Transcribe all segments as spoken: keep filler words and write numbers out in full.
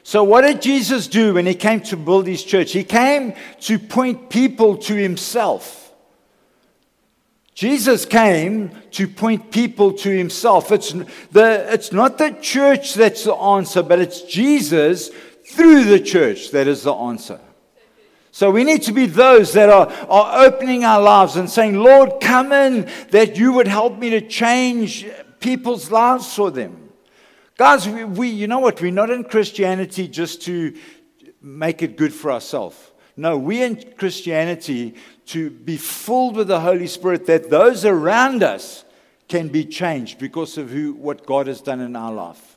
So what did Jesus do when he came to build his church? He came to point people to himself. Jesus came to point people to himself. It's, the, it's not the church that's the answer, but it's Jesus through the church that is the answer. So we need to be those that are, are opening our lives and saying, Lord, come in, that you would help me to change people's lives for them. Guys, we, we, you know what? We're not in Christianity just to make it good for ourselves. No, we're in Christianity to be filled with the Holy Spirit, that those around us can be changed because of who, what God has done in our life.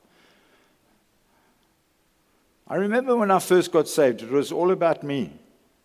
I remember when I first got saved, it was all about me.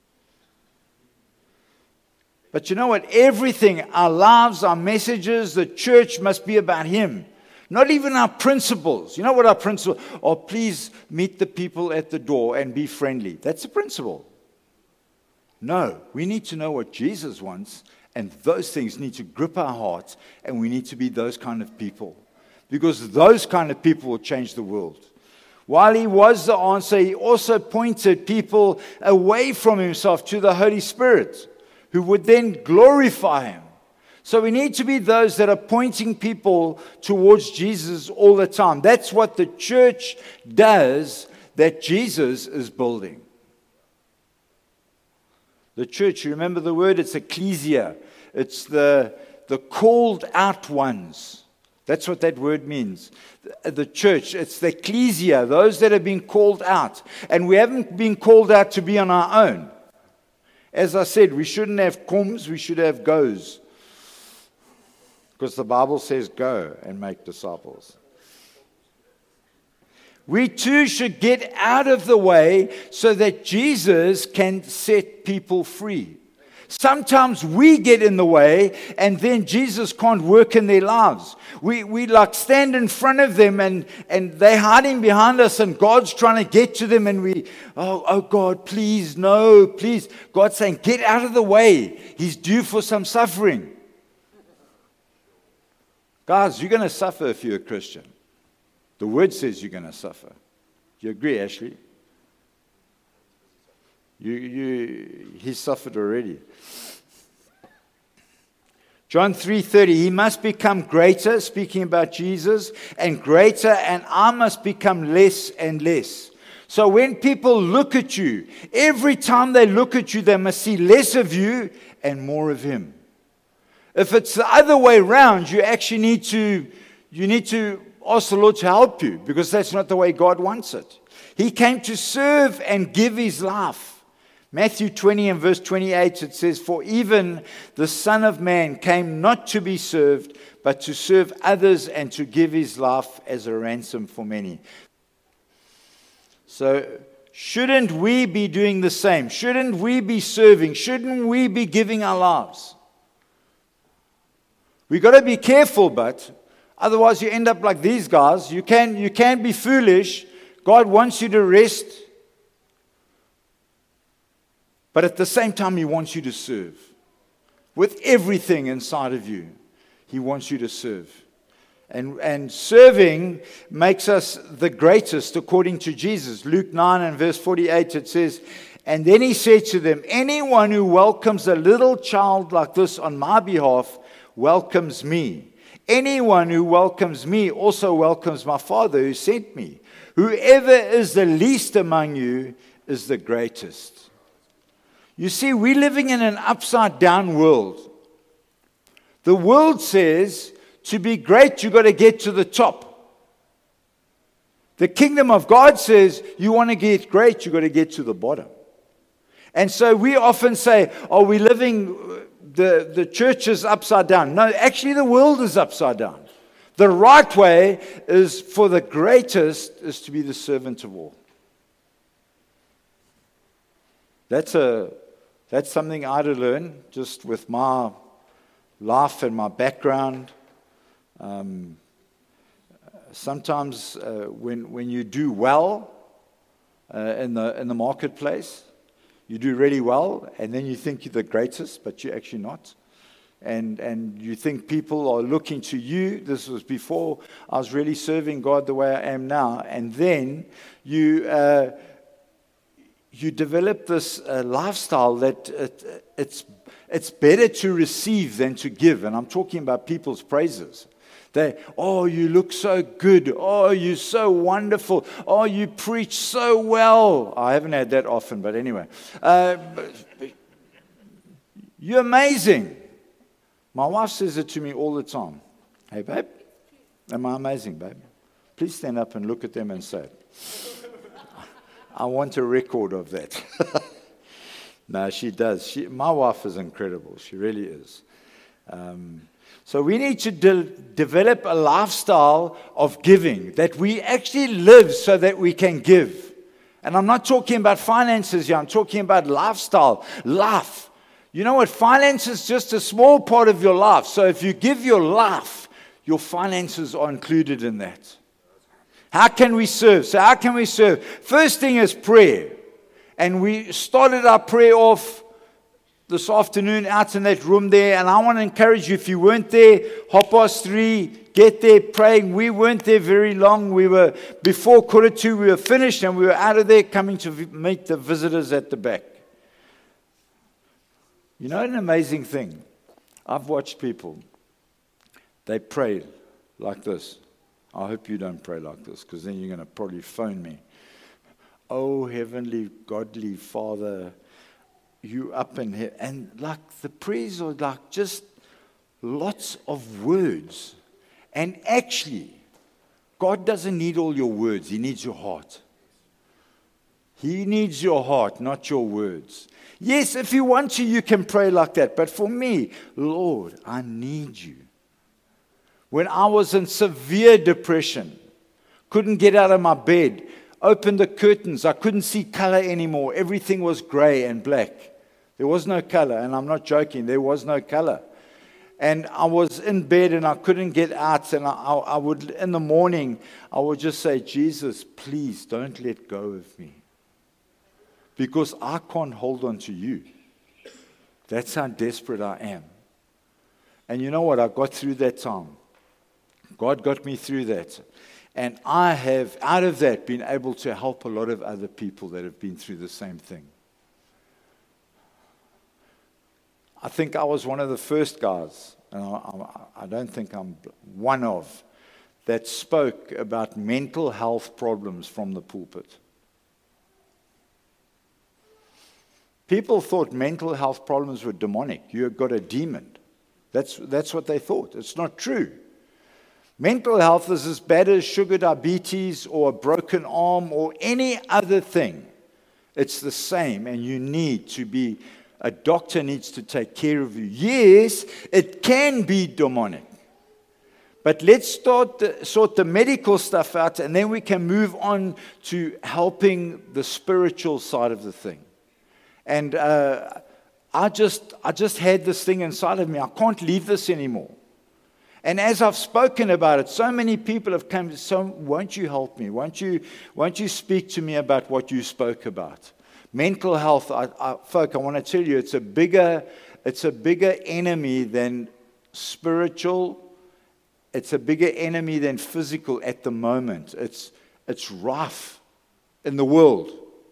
But you know what? Everything, our lives, our messages, the church must be about Him. Not even our principles. You know what our principle? Oh, please meet the people at the door and be friendly. That's a principle. No, we need to know what Jesus wants, and those things need to grip our hearts, and we need to be those kind of people. Because those kind of people will change the world. While He was the answer, He also pointed people away from Himself to the Holy Spirit, who would then glorify Him. So we need to be those that are pointing people towards Jesus all the time. That's what the church does that Jesus is building. The church, you remember the word? It's ecclesia. It's the, the called out ones. That's what that word means. The, the church, it's the ecclesia, those that have been called out. And we haven't been called out to be on our own. As I said, we shouldn't have comes, we should have goes. Because the Bible says, go and make disciples. We too should get out of the way so that Jesus can set people free. Sometimes we get in the way and then Jesus can't work in their lives. We we like stand in front of them and, and they're hiding behind us and God's trying to get to them and we, oh, oh God, please, no, please. God's saying, get out of the way. He's due for some suffering. Guys, you're going to suffer if you're a Christian. The word says you're going to suffer. Do you agree, Ashley? You, you, he suffered already. John three thirty, He must become greater, speaking about Jesus, and greater, and I must become less and less. So when people look at you, every time they look at you, they must see less of you and more of Him. If it's the other way around, you actually need to, you need to ask the Lord to help you, because that's not the way God wants it. He came to serve and give His life. Matthew twenty and verse twenty-eight, it says, for even the Son of Man came not to be served, but to serve others and to give His life as a ransom for many. So, shouldn't we be doing the same? Shouldn't we be serving? Shouldn't we be giving our lives? We've got to be careful, but otherwise you end up like these guys. You can, you can be foolish. God wants you to rest. But at the same time, He wants you to serve. With everything inside of you, He wants you to serve. And, and serving makes us the greatest according to Jesus. Luke nine and verse forty-eight, it says, and then He said to them, anyone who welcomes a little child like this on my behalf welcomes me. Anyone who welcomes me also welcomes my Father who sent me. Whoever is the least among you is the greatest. You see, we're living in an upside down world. The world says to be great, you've got to get to the top. The kingdom of God says you want to get great, you've got to get to the bottom. And so we often say, are we living... The, the church is upside down. No, actually the world is upside down. The right way is for the greatest is to be the servant of all. That's a that's something I had to learn just with my life and my background. Um, sometimes uh, when when you do well uh, in the in the marketplace, you do really well, and then you think you're the greatest, but you're actually not. and and you think people are looking to you. This was before I was really serving God the way I am now. And then you uh, you develop this uh, lifestyle that it, it's it's better to receive than to give. And I'm talking about people's praises. They, oh, you look so good. Oh, you're so wonderful. Oh, you preach so well. I haven't had that often, but anyway. Uh, you're amazing. My wife says it to me all the time. Hey, babe, am I amazing, babe? Please stand up and look at them and say it. I want a record of that. No, she does. She, my wife is incredible. She really is. Um, so we need to de- develop a lifestyle of giving, that we actually live so that we can give. And I'm not talking about finances here. I'm talking about lifestyle, life. You know what? Finance is just a small part of your life. So if you give your life, your finances are included in that. How can we serve? So how can we serve? First thing is prayer. And we started our prayer off this afternoon out in that room there. And I want to encourage you, if you weren't there, half past three, get there praying. We weren't there very long. We were, before quarter two, we were finished and we were out of there coming to meet the visitors at the back. You know, an amazing thing. I've watched people, they pray like this. I hope you don't pray like this, because then you're going to probably phone me. Oh, heavenly, godly Father, you up in here. And like the prayers are like just lots of words. And actually, God doesn't need all your words. He needs your heart. He needs your heart, not your words. Yes, if you want to, you can pray like that. But for me, Lord, I need you. When I was in severe depression, couldn't get out of my bed, opened the curtains, I couldn't see color anymore. Everything was gray and black. There was no color, and I'm not joking, there was no color. And I was in bed and I couldn't get out, and I, I would, in the morning, I would just say, Jesus, please don't let go of me. Because I can't hold on to you. That's how desperate I am. And you know what? I got through that time. God got me through that. And I have, out of that, been able to help a lot of other people that have been through the same thing. I think I was one of the first guys, and I, I, I don't think I'm one of, that spoke about mental health problems from the pulpit. People thought mental health problems were demonic. You've got a demon. That's, that's what they thought. It's not true. Mental health is as bad as sugar diabetes or a broken arm or any other thing. It's the same, and you need to be, a doctor needs to take care of you. Yes, it can be demonic. But let's start the, sort the medical stuff out, and then we can move on to helping the spiritual side of the thing. And uh, I just, I just had this thing inside of me. I can't leave this anymore. And as I've spoken about it, so many people have come to, so won't you help me? Won't you, won't you speak to me about what you spoke about? Mental health, I, I, folk, I want to tell you, it's a bigger, it's a bigger enemy than spiritual. It's a bigger enemy than physical at the moment. It's, it's rife in the world.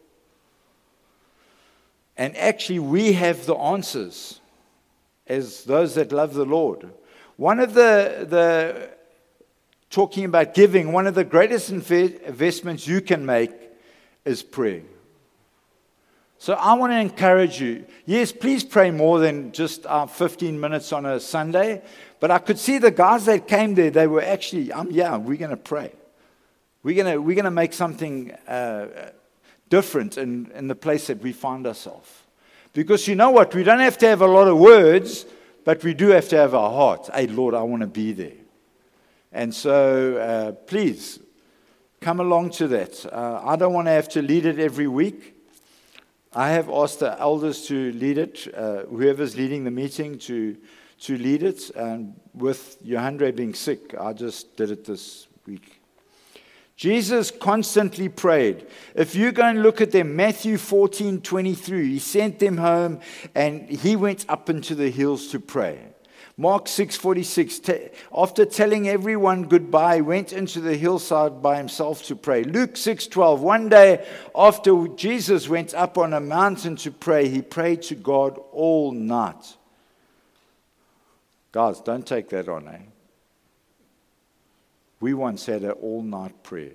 And actually, we have the answers as those that love the Lord. One of the, the talking about giving, one of the greatest investments you can make is prayer. So I want to encourage you. Yes, please pray more than just uh, fifteen minutes on a Sunday. But I could see the guys that came there, they were actually, um, yeah, we're going to pray. We're going to we're going to make something uh, different in, in the place that we find ourselves. Because you know what? We don't have to have a lot of words, but we do have to have our heart. Hey, Lord, I want to be there. And so, uh, please, come along to that. Uh, I don't want to have to lead it every week. I have asked the elders to lead it, uh, whoever's leading the meeting to, to lead it. And with Johandre being sick, I just did it this week. Jesus constantly prayed. If you go and look at them, Matthew fourteen twenty-three, he sent them home and he went up into the hills to pray. Mark six forty-six, t- after telling everyone goodbye, went into the hillside by himself to pray. Luke six twelve, one day after Jesus went up on a mountain to pray, he prayed to God all night. Guys, don't take that on, eh? We once had an all-night prayer.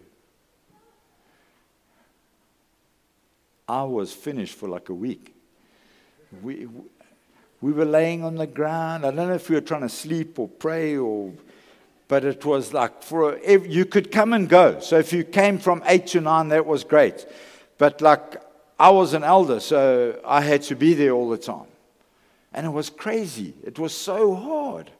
I was finished for like a week. We... We were laying on the ground. I don't know if we were trying to sleep or pray, or, but it was like for a, you could come and go. So if you came from eight to nine, that was great. But like I was an elder, so I had to be there all the time, and it was crazy. It was so hard.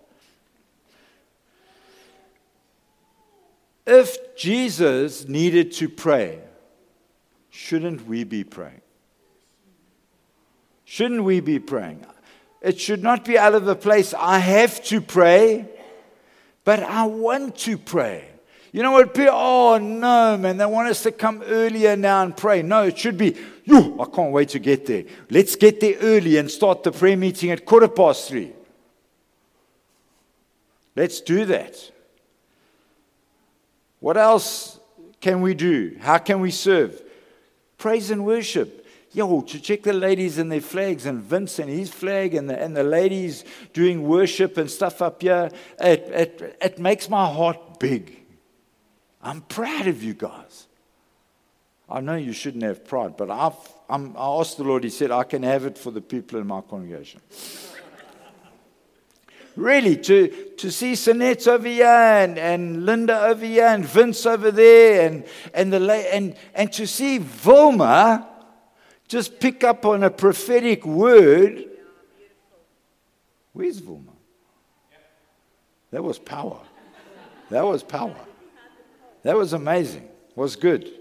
If Jesus needed to pray, shouldn't we be praying? Shouldn't we be praying? It should not be out of the place, I have to pray, but I want to pray. You know what? People, oh no, man, they want us to come earlier now and pray. No, it should be, yo, I can't wait to get there. Let's get there early and start the prayer meeting at quarter past three. Let's do that. What else can we do? How can we serve? Praise and worship. Yo, to check the ladies and their flags, and Vince and his flag, and the, and the ladies doing worship and stuff up here, it, it, it makes my heart big. I'm proud of you guys. I know you shouldn't have pride, but I've, I'm, I asked the Lord, he said, I can have it for the people in my congregation. Really, to, to see Sinette over here, and, and Linda over here, and Vince over there, and, and, the, and, and to see Vilma just pick up on a prophetic word. Where's Vilma? That was power. That was power. That was amazing. Was good.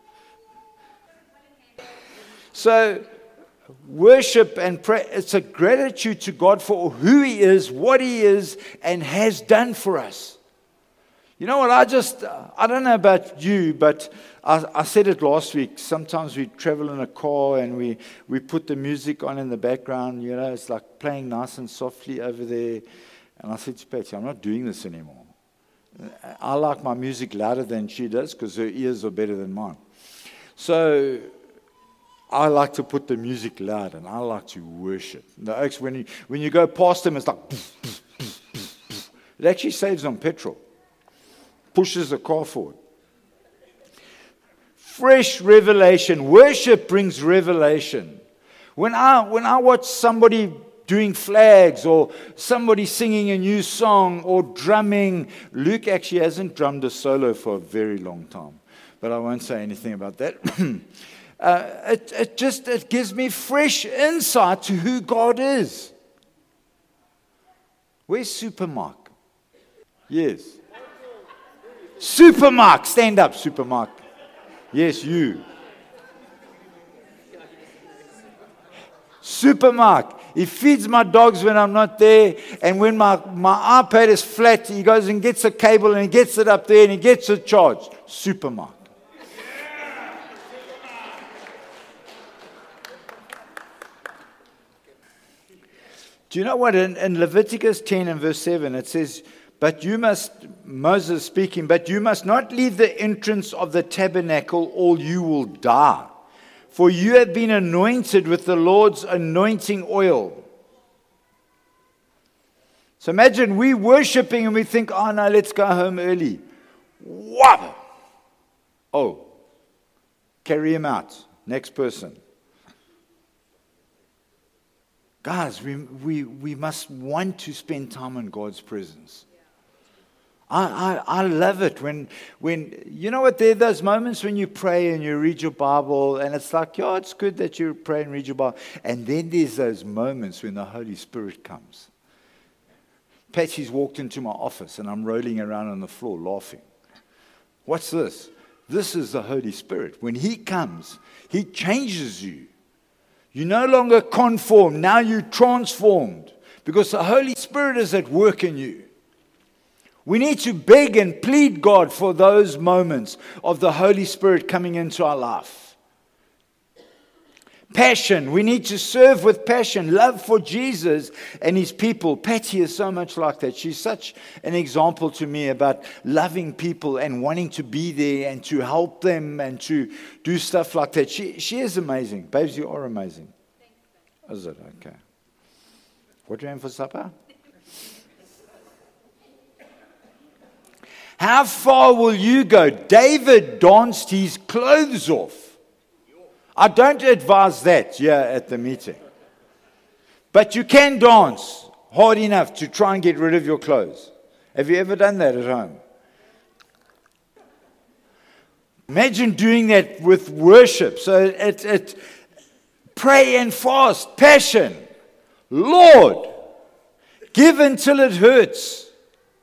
So, worship and prayer, it's a gratitude to God for who He is, what He is, and has done for us. You know what, I just, I don't know about you, but I, I said it last week. Sometimes we travel in a car and we, we put the music on in the background. You know, it's like playing nice and softly over there. And I said to Patsy, I'm not doing this anymore. I like my music louder than she does because her ears are better than mine. So I like to put the music loud, and I like to worship. The oaks, when you, when you go past them, it's like, it actually saves on petrol. Pushes the car forward. Fresh revelation. Worship brings revelation. When I when I watch somebody doing flags, or somebody singing a new song, or drumming, Luke actually hasn't drummed a solo for a very long time, but I won't say anything about that. uh, it, it just it gives me fresh insight to who God is. Where's Supermark? Yes. Supermark, stand up, Supermark. Yes, you. Supermark. He feeds my dogs when I'm not there, and when my, my iPad is flat, he goes and gets a cable and he gets it up there and he gets it charged. Supermark. Do you know what? In, in Leviticus ten and verse seven, it says, But you must, Moses speaking, but you must not leave the entrance of the tabernacle, or you will die. For you have been anointed with the Lord's anointing oil. So imagine we worshiping and we think, oh no, let's go home early. Wow! Oh, carry him out. Next person. Guys, we, we, we must want to spend time in God's presence. I, I, I love it when, when, you know what, there are those moments when you pray and you read your Bible, and it's like, yeah, it's good that you pray and read your Bible. And then there's those moments when the Holy Spirit comes. Patsy's walked into my office and I'm rolling around on the floor laughing. What's this? This is the Holy Spirit. When He comes, He changes you. You're no longer conformed. Now you're transformed because the Holy Spirit is at work in you. We need to beg and plead God for those moments of the Holy Spirit coming into our life. Passion. We need to serve with passion. Love for Jesus and his people. Patty is so much like that. She's such an example to me about loving people and wanting to be there and to help them and to do stuff like that. She she is amazing. Babes, you are amazing. Is it? Okay. What do you have for supper? How far will you go? David danced his clothes off. I don't advise that here at the meeting. But you can dance hard enough to try and get rid of your clothes. Have you ever done that at home? Imagine doing that with worship. So it, it pray and fast, passion. Lord, give until it hurts.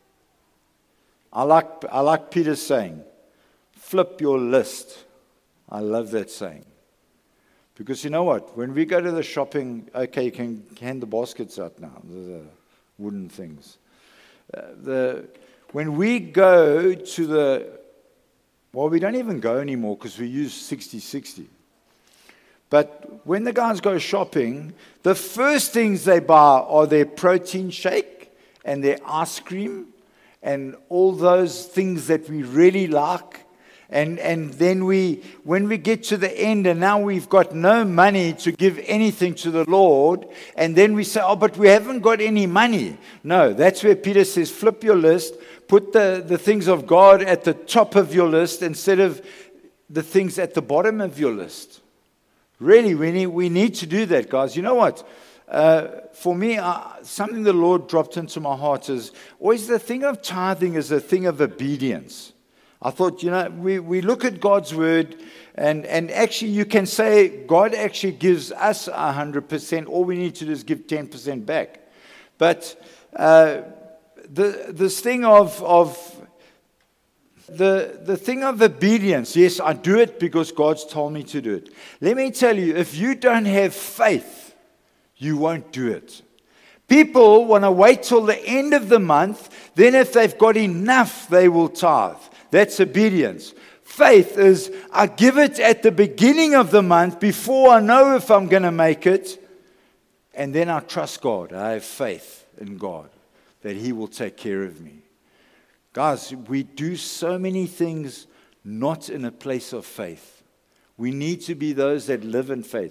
I like, I like Peter's saying, flip your list. I love that saying. Because you know what? When we go to the shopping, okay, you can hand the baskets out now, the wooden things. Uh, the when we go to the, well, we don't even go anymore because we use sixty sixty. But when the guys go shopping, the first things they buy are their protein shake and their ice cream and all those things that we really like. And and then we, when we get to the end and now we've got no money to give anything to the Lord, and then we say, oh, but we haven't got any money. No, that's where Peter says, flip your list, put the, the things of God at the top of your list instead of the things at the bottom of your list. Really, we need, we need to do that, guys. You know what? Uh, for me, uh, something the Lord dropped into my heart is always the thing of tithing is a thing of obedience. I thought, you know, we, we look at God's word, and, and actually you can say God actually gives us one hundred percent. All we need to do is give ten percent back. But uh, the this thing of, of the, the thing of obedience, yes, I do it because God's told me to do it. Let me tell you, if you don't have faith, you won't do it. People want to wait till the end of the month, then if they've got enough, they will tithe. That's obedience. Faith is, I give it at the beginning of the month before I know if I'm going to make it. And then I trust God. I have faith in God that He will take care of me. Guys, we do so many things not in a place of faith. We need to be those that live in faith.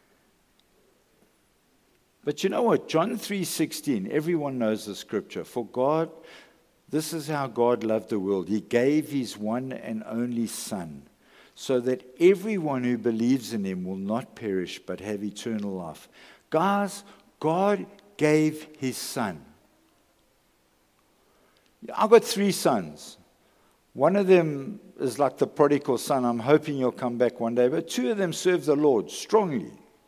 But you know what? John three sixteen, everyone knows the scripture. For God, this is how God loved the world. He gave His one and only Son, so that everyone who believes in Him will not perish but have eternal life. Guys, God gave His Son. I've got three sons. One of them is like the prodigal son. I'm hoping he'll come back one day. But two of them serve the Lord strongly.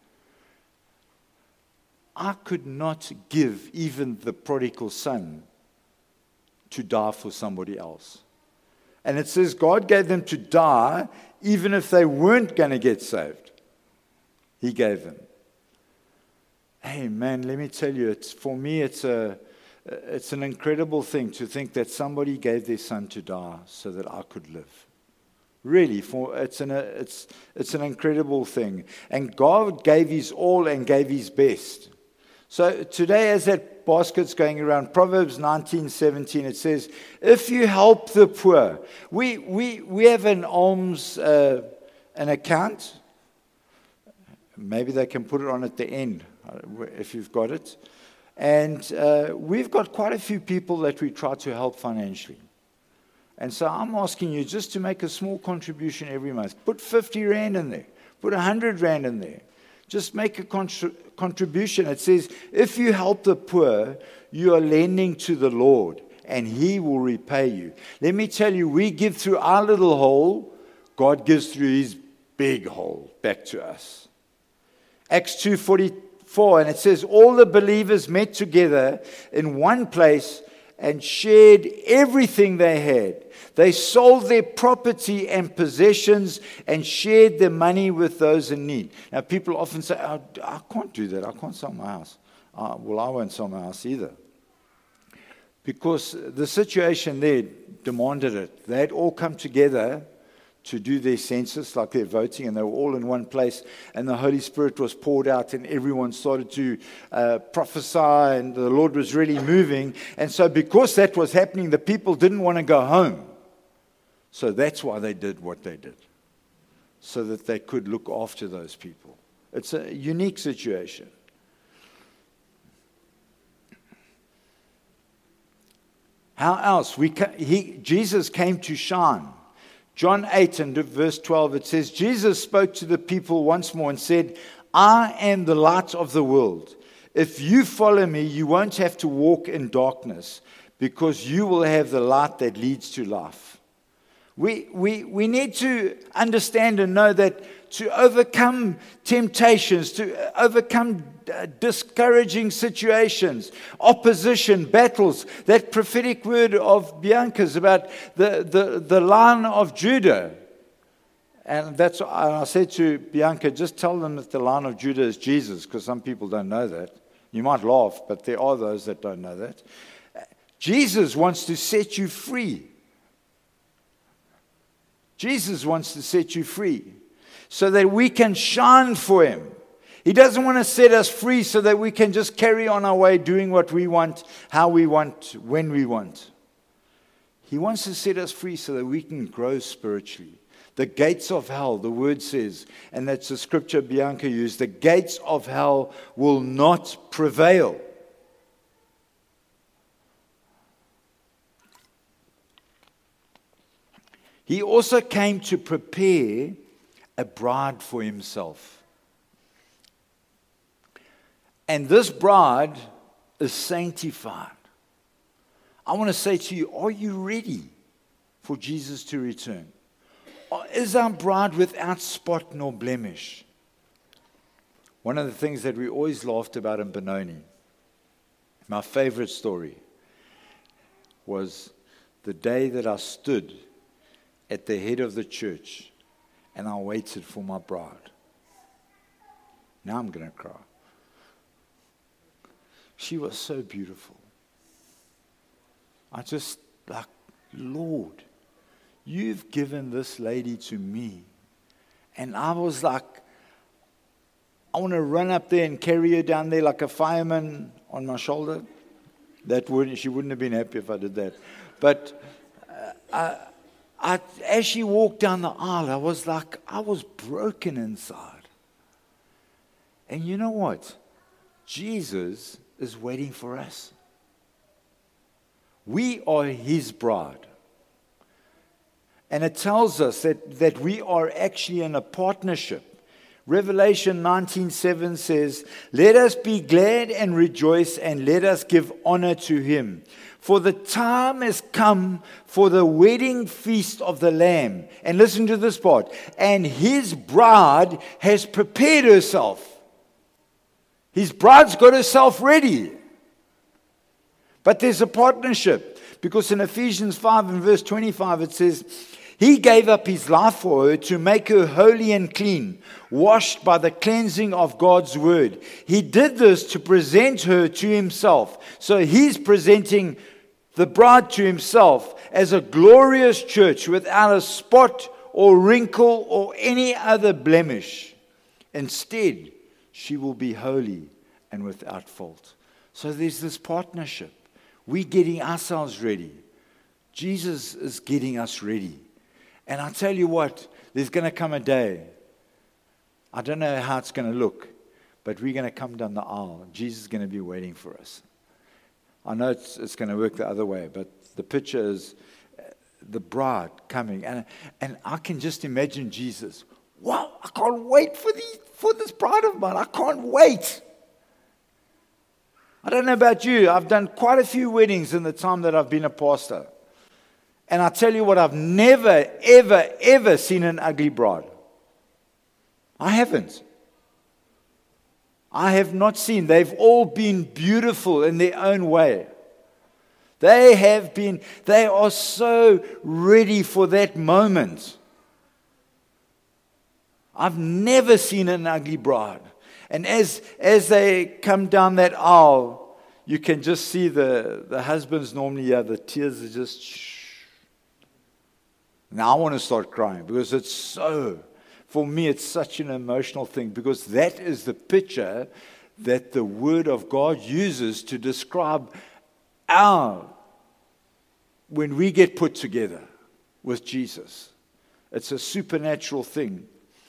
I could not give even the prodigal son to die for somebody else. And it says God gave them to die even if they weren't going to get saved. He gave them. Hey, man, let me tell you, it's for me, it's a, it's an incredible thing to think that somebody gave their son to die so that I could live. Really, for it's an it's it's an incredible thing. And God gave His all and gave His best. So today, as that basket's going around, Proverbs nineteen seventeen, it says, if you help the poor, we we we have an alms uh, an account. Maybe they can put it on at the end if you've got it. And uh, we've got quite a few people that we try to help financially. And so I'm asking you just to make a small contribution every month. Put fifty rand in there. Put one hundred rand in there. Just make a contri- contribution. It says, if you help the poor, you are lending to the Lord, and He will repay you. Let me tell you, we give through our little hole, God gives through His big hole back to us. Acts two forty-four, and it says, all the believers met together in one place and shared everything they had. They sold their property and possessions and shared their money with those in need. Now, people often say, oh, I can't do that. I can't sell my house. Uh, well, I won't sell my house either. Because the situation there demanded it. They had all come together to do their census, like their voting, and they were all in one place, and the Holy Spirit was poured out, and everyone started to uh, prophesy, and the Lord was really moving. And so because that was happening, the people didn't want to go home. So that's why they did what they did, so that they could look after those people. It's a unique situation. How else? We ca- he, Jesus came to shine. John eight and verse twelve, it says, Jesus spoke to the people once more and said, I am the light of the world. If you follow me, you won't have to walk in darkness, because you will have the light that leads to life. We, we, we need to understand and know that to overcome temptations, to overcome uh, discouraging situations, opposition, battles, that prophetic word of Bianca's about the, the, the Lion of Judah. And that's, I said to Bianca, just tell them that the Lion of Judah is Jesus, because some people don't know that. You might laugh, but there are those that don't know that. Jesus wants to set you free. Jesus wants to set you free so that we can shine for Him. He doesn't want to set us free so that we can just carry on our way doing what we want, how we want, when we want. He wants to set us free so that we can grow spiritually. The gates of hell, the word says, and that's the scripture Bianca used, the gates of hell will not prevail. He also came to prepare a bride for Himself. And this bride is sanctified. I want to say to you, are you ready for Jesus to return? Or is our bride without spot nor blemish? One of the things that we always laughed about in Benoni, my favorite story, was the day that I stood at the head of the church and I waited for my bride. Now I'm going to cry. She was so beautiful. I just, like, Lord, You've given this lady to me. And I was like, I want to run up there and carry her down there like a fireman on my shoulder. That wouldn't, she wouldn't have been happy if I did that. But uh, I, I, as she walked down the aisle, I was like, I was broken inside. And you know what? Jesus is waiting for us. We are His bride. And it tells us that, that we are actually in a partnership. Revelation nineteen seven says, "Let us be glad and rejoice, and let us give honor to Him. For the time has come for the wedding feast of the Lamb." And listen to this part. "And His bride has prepared herself." His bride's got herself ready. But there's a partnership. Because in Ephesians five and verse twenty-five it says, "He gave up His life for her to make her holy and clean, washed by the cleansing of God's word. He did this to present her to Himself." So He's presenting the bride to Himself as a glorious church without a spot or wrinkle or any other blemish. Instead, she will be holy and without fault. So there's this partnership. We're getting ourselves ready. Jesus is getting us ready. And I tell you what, there's going to come a day. I don't know how it's going to look, but we're going to come down the aisle. Jesus is going to be waiting for us. I know it's, it's going to work the other way, but the picture is the bride coming. And, and I can just imagine Jesus. Wow, I can't wait for, the, for this bride of mine. I can't wait. I don't know about you. I've done quite a few weddings in the time that I've been a pastor. And I tell you what, I've never, ever, ever seen an ugly bride. I haven't. I have not seen. They've all been beautiful in their own way. They have been, they are so ready for that moment. I've never seen an ugly bride. And as, as they come down that aisle, you can just see the, the husbands normally, yeah, the tears are just shh. Now I want to start crying because it's so, for me, it's such an emotional thing, because that is the picture that the Word of God uses to describe our, when we get put together with Jesus. It's a supernatural thing.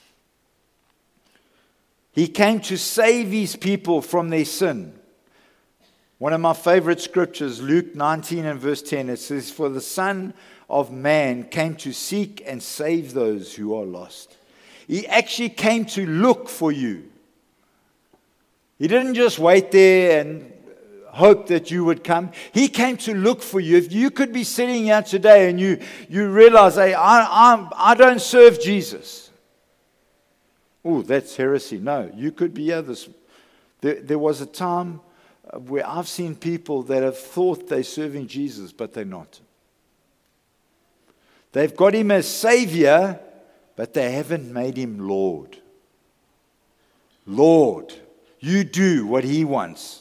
He came to save his people from their sin. One of my favorite scriptures, Luke nineteen and verse ten, it says, "For the Son of Man came to seek and save those who are lost." He actually came to look for you. He didn't just wait there and hope that you would come. He came to look for you. If you could be sitting here today and you, you realize, hey, I, I'm, I don't serve Jesus. Oh, that's heresy. No, you could be others. There, there was a time where I've seen people that have thought they're serving Jesus, but they're not. They've got him as Savior, but they haven't made him Lord. Lord, you do what he wants.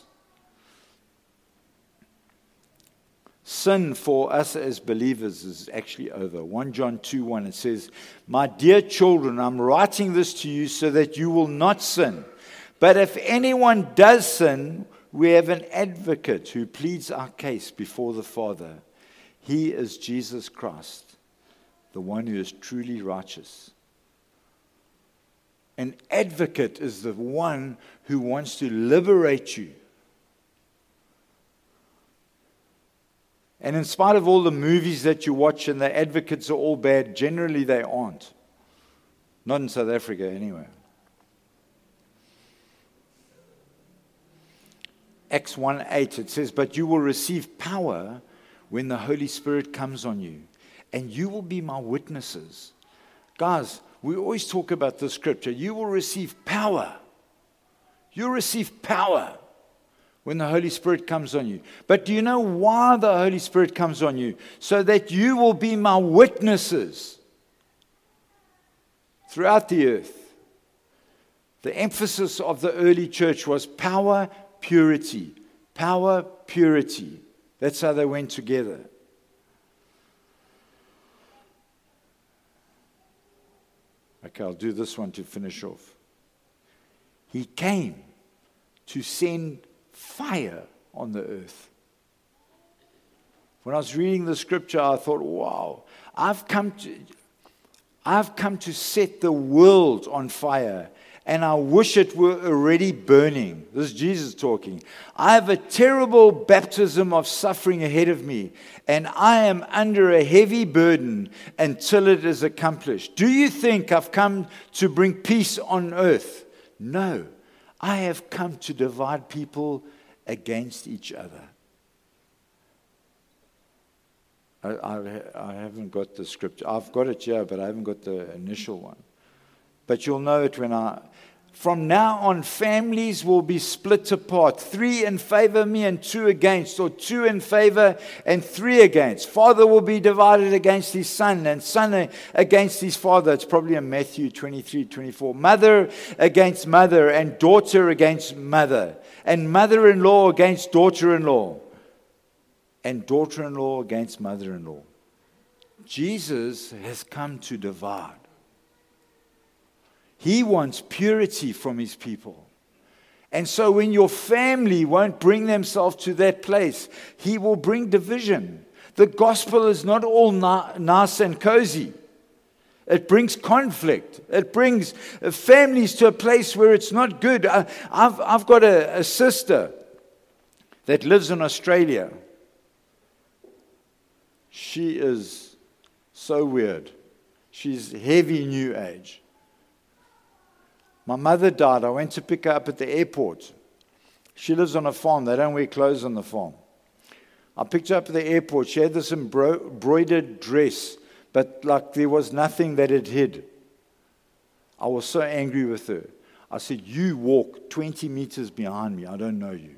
Sin for us as believers is actually over. First John two one, it says, "My dear children, I'm writing this to you so that you will not sin. But if anyone does sin, we have an advocate who pleads our case before the Father. He is Jesus Christ, the one who is truly righteous." An advocate is the one who wants to liberate you. And in spite of all the movies that you watch and the advocates are all bad, generally they aren't. Not in South Africa anyway. Acts one eight, it says, "But you will receive power when the Holy Spirit comes on you, and you will be my witnesses." Guys, we always talk about this scripture. You will receive power. You'll receive power when the Holy Spirit comes on you. But do you know why the Holy Spirit comes on you? So that you will be my witnesses throughout the earth. The emphasis of the early church was power, purity. Power, purity. That's how they went together. Okay, I'll do this one to finish off. He came to send fire on the earth. When I was reading the scripture, I thought, wow, I've come to, I've come to set the world on fire, and I wish it were already burning. This is Jesus talking. I have a terrible baptism of suffering ahead of me, and I am under a heavy burden until it is accomplished. Do you think I've come to bring peace on earth? No. I have come to divide people against each other. I, I, I haven't got the scripture. I've got it here, but I haven't got the initial one. But you'll know it when I... From now on, families will be split apart. Three in favor of me and two against, or two in favor and three against. Father will be divided against his son, and son against his father. It's probably in Matthew twenty-three, twenty-four. Mother against mother, and daughter against mother, and mother-in-law against daughter-in-law, and daughter-in-law against mother-in-law. Jesus has come to divide. He wants purity from his people. And so when your family won't bring themselves to that place, he will bring division. The gospel is not all nice and cozy. It brings conflict. It brings families to a place where it's not good. I've, I've got a, a sister that lives in Australia. She is so weird. She's heavy New Age. My mother died. I went to pick her up at the airport. She lives on a farm. They don't wear clothes on the farm. I picked her up at the airport. She had this embroidered dress, but like there was nothing that it hid. I was so angry with her. I said, "You walk twenty meters behind me. I don't know you."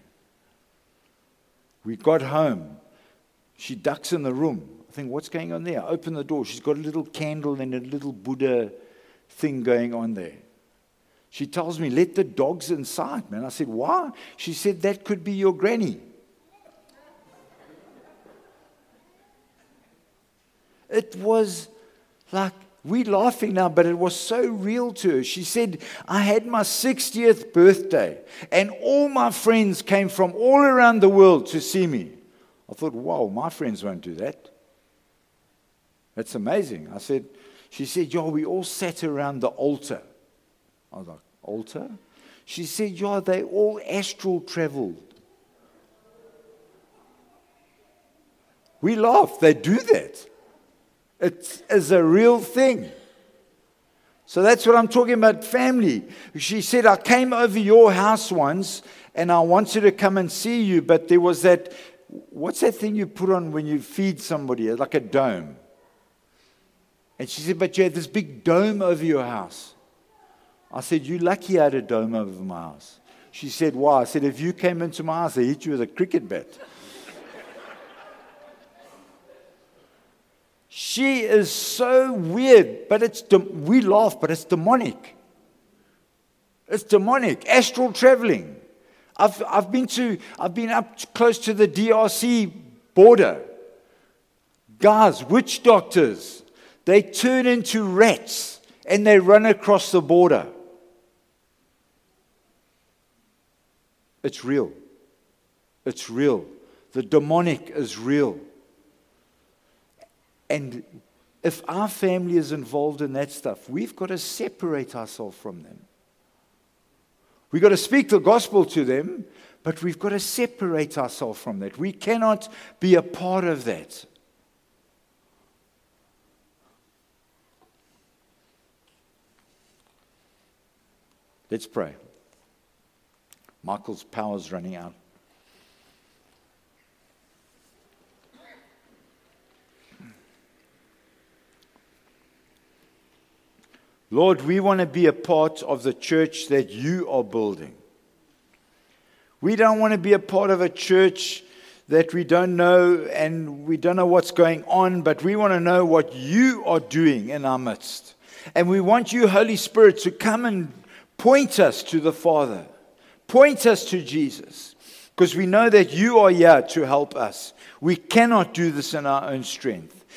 We got home. She ducks in the room. I think, what's going on there? I open the door. She's got a little candle and a little Buddha thing going on there. She tells me, "Let the dogs inside, man." I said, "Why?" She said, "That could be your granny." It was Like, we're laughing now, but it was so real to her. She said, I had my sixtieth birthday, and all my friends came from all around the world to see me. I thought, wow, my friends won't do that. That's amazing. I said, she said, yeah, we all sat around the altar. I was like, altar? She said, yeah, they all astral traveled. We laugh. They do that. It is a real thing. So that's what I'm talking about, family. She said, I came over your house once, and I wanted to come and see you, but there was that, what's that thing you put on when you feed somebody? Like a dome. And she said, but you had this big dome over your house. I said, you're lucky I had a dome over my house. She said, why? I said, if you came into my house, I'd hit you with a cricket bat. She is so weird, but it's de- we laugh, but it's demonic. It's demonic. Astral traveling. I've I've been to I've been up close to the D R C border. Guys, witch doctors, they turn into rats and they run across the border. It's real. It's real. The demonic is real. And if our family is involved in that stuff, we've got to separate ourselves from them. We've got to speak the gospel to them, but we've got to separate ourselves from that. We cannot be a part of that. Let's pray. Michael's power's running out. Lord, we want to be a part of the church that you are building. We don't want to be a part of a church that we don't know and we don't know what's going on, but we want to know what you are doing in our midst. And we want you, Holy Spirit, to come and point us to the Father. Point us to Jesus. Because we know that you are here to help us. We cannot do this in our own strength.